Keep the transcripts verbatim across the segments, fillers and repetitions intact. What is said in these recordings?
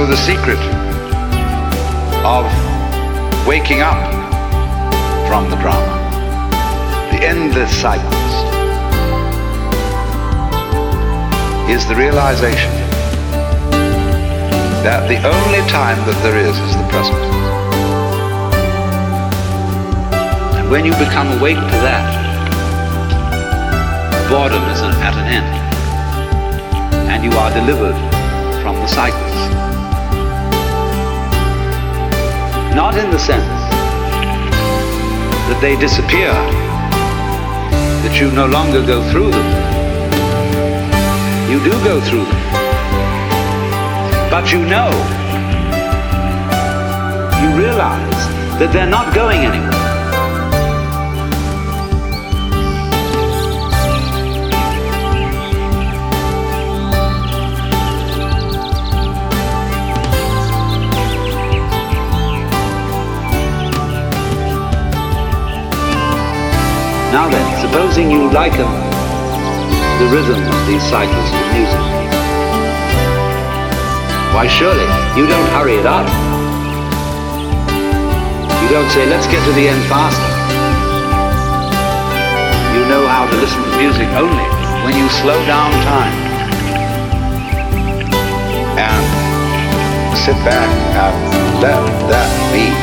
know the secret of waking up from the drama, the endless cycles, is the realization that the only time that there is is the present. And when you become awake to that, boredom is at an end, and you are delivered from the cycles. Not in the sense that they disappear, that you no longer go through them. You do go through them. But you know, you realize that they're not going anywhere. Now then, supposing you liken the rhythm of these cycles to music, why surely you don't hurry it up. You don't say, let's get to the end faster. You know how to listen to music only when you slow down time and sit back and let that be.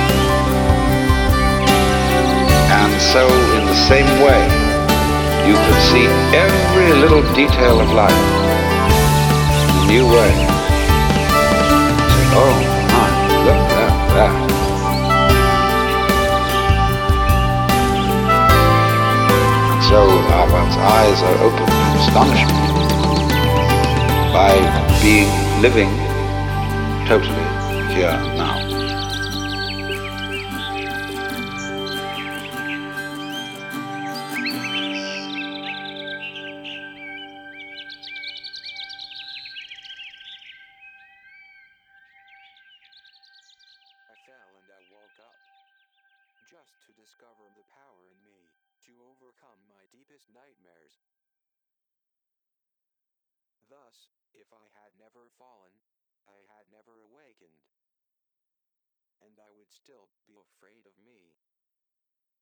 And so, in the same way, you could see every little detail of life in a new way. Say, oh my, look at that. And so, uh, one's eyes are opened in astonishment by being living totally here and now. Just to discover the power in me to overcome my deepest nightmares. Thus, if I had never fallen, I had never awakened, and I would still be afraid of me.